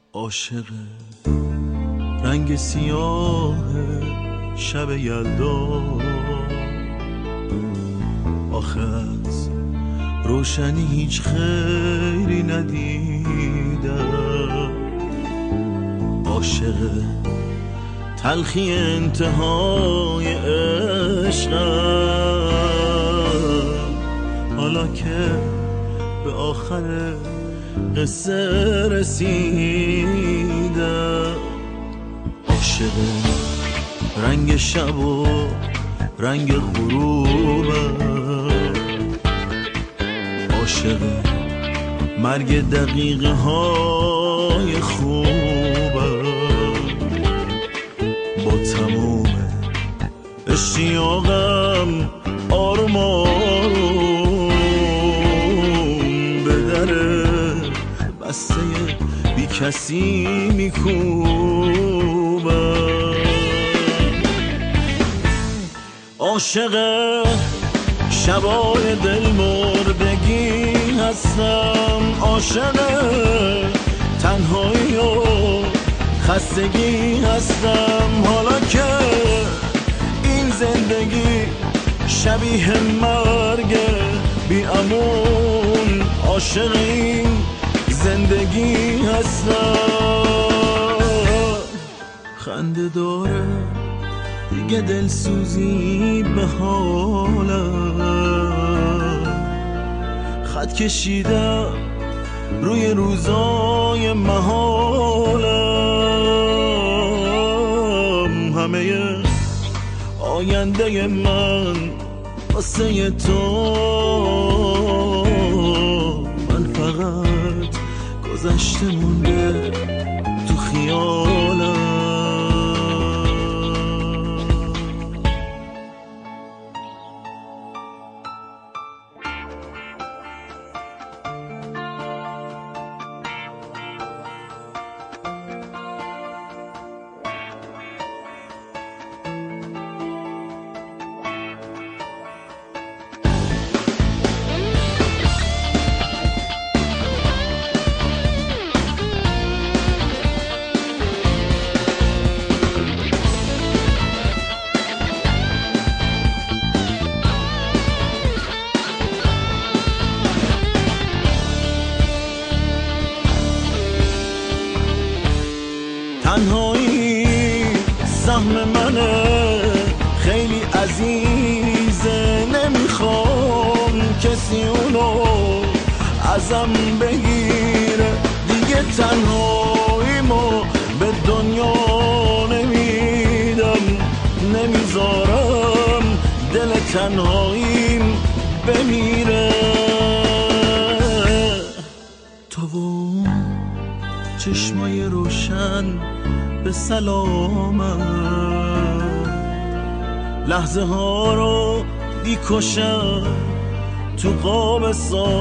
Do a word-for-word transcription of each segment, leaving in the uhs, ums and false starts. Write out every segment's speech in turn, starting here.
عاشق رنگ سیاه شب یلدا، آخه از روشنی هیچ خیری ندیدم. عاشق تلخی انتهای عشقم، حالا که به آخر قصه رسیدم. عاشق رنگ شب و رنگ غروبم، عاشق مرگ دقیقه های خوبم. با تموم اشتیاقم آروم آروم به در بسته بی کسی میکوبم. عاشق شبای دل مردگی هستم، عاشق تنهایی و خستگی هستم. حالا که این زندگی شبیه مرگ بی امون، عاشق این زندگی هستم. خنده داره دیگه دلسوزی به حالم، خط کشیدم روی روزای محالم. همه آینده من واسه تو، من فقط گذشته مونده تو خیالم. تنهایی سهم منه خیلی عزیزه، نمیخوام کسی اونو ازم بگیره. دیگه تنهاییمو به دنیا نمیدم، نمیذارم دل تنهاییم بمیره. تو و چشمای روشن به سلامت، لحظه ها رو بیکشم تو قاب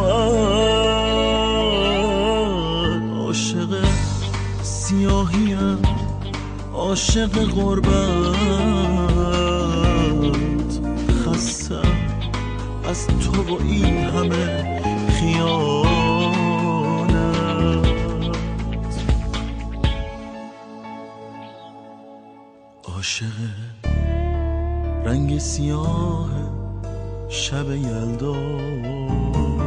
ساعت. عاشق سیاهیم، عاشق غربت، خستم از تو و این همه خیال. عاشق رنگ سیاه شب یلدا،